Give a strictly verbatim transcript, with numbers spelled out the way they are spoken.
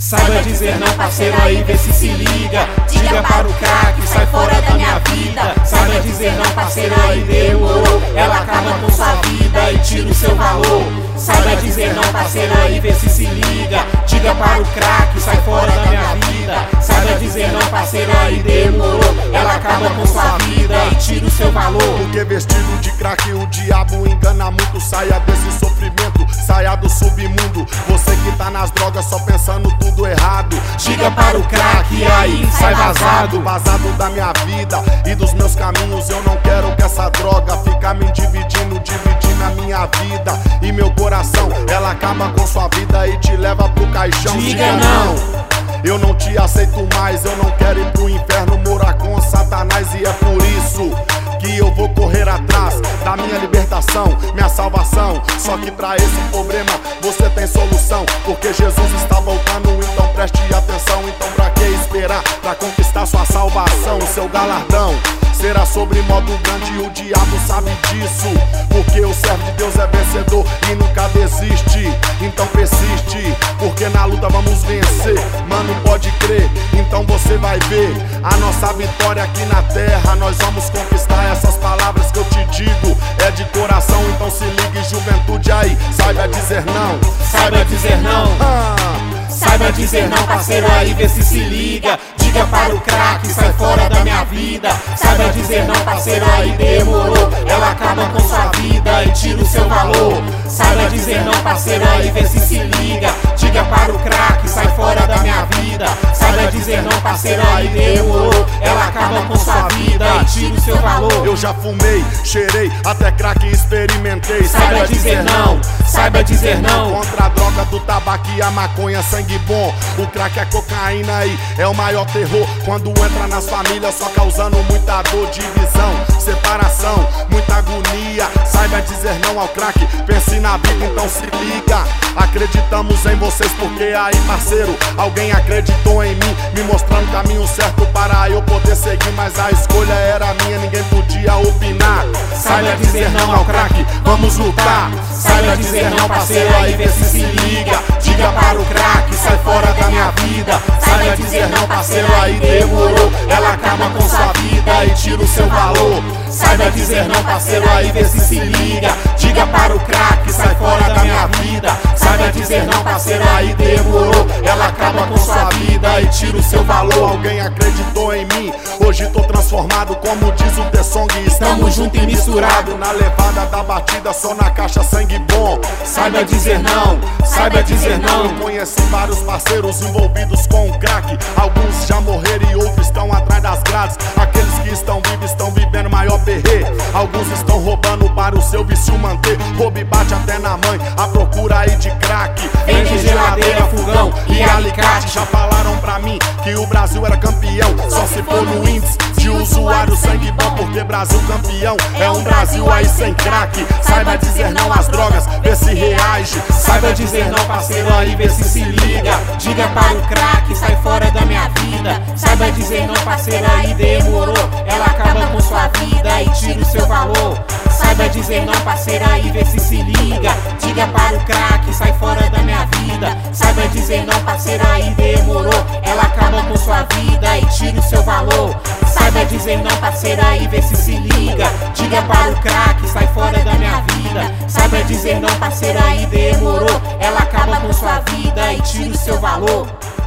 Saiba dizer não, parceiro, aí vê se se liga. Diga para o crack, sai fora da minha vida. Saiba dizer não, parceiro, aí demorou. Ela acaba com sua vida e tira o seu valor. Saiba dizer não, parceiro, aí vê se se liga. Diga para o crack, sai fora da minha vida. Saiba dizer não, parceiro, aí demorou. Ela acaba com sua vida e tira o seu valor. Porque vestido de crack o diabo engana muito. Saia desse sofrimento, saia do submundo. Você que tá nas drogas só pensando tudo errado. Diga para o crack e aí sai vazado. Vazado da minha vida e dos meus caminhos. Eu não quero que essa droga fica me dividindo, dividindo a minha vida e meu coração. Ela acaba com sua vida e te leva pro caixão. Diga não, eu não te aceito mais. Eu não quero ir pro inferno morar com Satanás. E é por isso que eu vou correr atrás da minha libertação, minha salvação. Só que pra esse problema você tem solução, porque Jesus está voltando, então preste atenção. Então pra que esperar pra conquistar sua salvação? Seu galardão será sobre modo grande e o diabo sabe disso, porque o servo de Deus é vencedor e nunca desiste. Então persiste, porque na luta vamos vencer. Mano, pode crer, então você vai ver a nossa vitória aqui na terra. Nós vamos conquistar. Essas palavras que eu te digo é de coração. Então se ligue, juventude, aí saiba dizer não. Saiba dizer não, ah. Saiba dizer não, parceiro, aí vê se se liga. Diga para o crack, sai fora da minha vida. Saiba dizer não, parceiro, aí demorou. Ela acaba com sua vida e tira o seu valor. Saiba dizer não, parceiro, aí vê se se liga. Diga para o crack, sai fora da minha vida. Saiba dizer não, parceiro, aí demorou. Ela acaba com sua vida e tira o seu valor. Eu já fumei, cheirei, até crack experimentei. Saiba dizer não, saiba dizer não. Contra a droga do tabaco e a maconha, sangue bom. O crack, a cocaína aí é o maior terror. Quando entra nas famílias só causando muita dor, divisão, separação, muita agonia. Saiba dizer não ao crack, pense na vida, então se liga. Acreditamos em vocês porque aí, parceiro, alguém acreditou em mim, me mostrando o caminho certo para eu poder seguir. Mas a escolha era minha, ninguém podia opinar. Saiba dizer não ao crack, vamos lutar. Saiba dizer não, parceiro, aí vê se se liga. Diga para o crack, sai fora da minha vida. Saiba dizer não, parceiro, aí demorou. Ela acaba com sua vida e tira o seu valor. Saiba dizer não, parceiro, aí vê se se liga. Diga para o crack, sai fora da minha vida. Saiba dizer não, parceiro, aí demorou. Ela acaba com sua vida e tira o seu valor. Alguém acreditou em mim, hoje tô transformado, como diz o T-Song. Estamos junto e misturado na levada da batida, só na caixa, sangue bom. Saiba dizer não, saiba dizer não. Eu conheci vários parceiros envolvidos com o crack. Alguns já morreram e outros estão atrás das grades. Aqueles que estão vivos estão vivendo maior perrê. Alguns estão roubando para o seu vício manter. Roubo e bate até na mãe, a procura aí de crack. Vende geladeira, fogão e alicate. Já falaram pra mim que o Brasil era campeão, só se for no índice de usuário sangue bom. Porque Brasil campeão é um Brasil aí sem crack. Saiba dizer não às drogas, vê se reage. Saiba dizer não, parceiro, aí vê se se liga. Diga para o crack, sai fora da minha vida. Saiba dizer não, parceiro, aí demorou. Ela acaba com sua vida e tira o seu valor. Saiba dizer não, parceiro, aí vê se se liga. Diga para o crack, sai fora da minha vida. Saiba dizer não, parceiro, aí demorou. Ela acaba com sua vida e tira o seu valor. Saiba dizer não, parceiro, aí vê se se liga. Diga para o crack, sai fora da minha vida. Saiba dizer não, parceiro, aí demorou. Ela acaba com sua vida e tira o seu valor.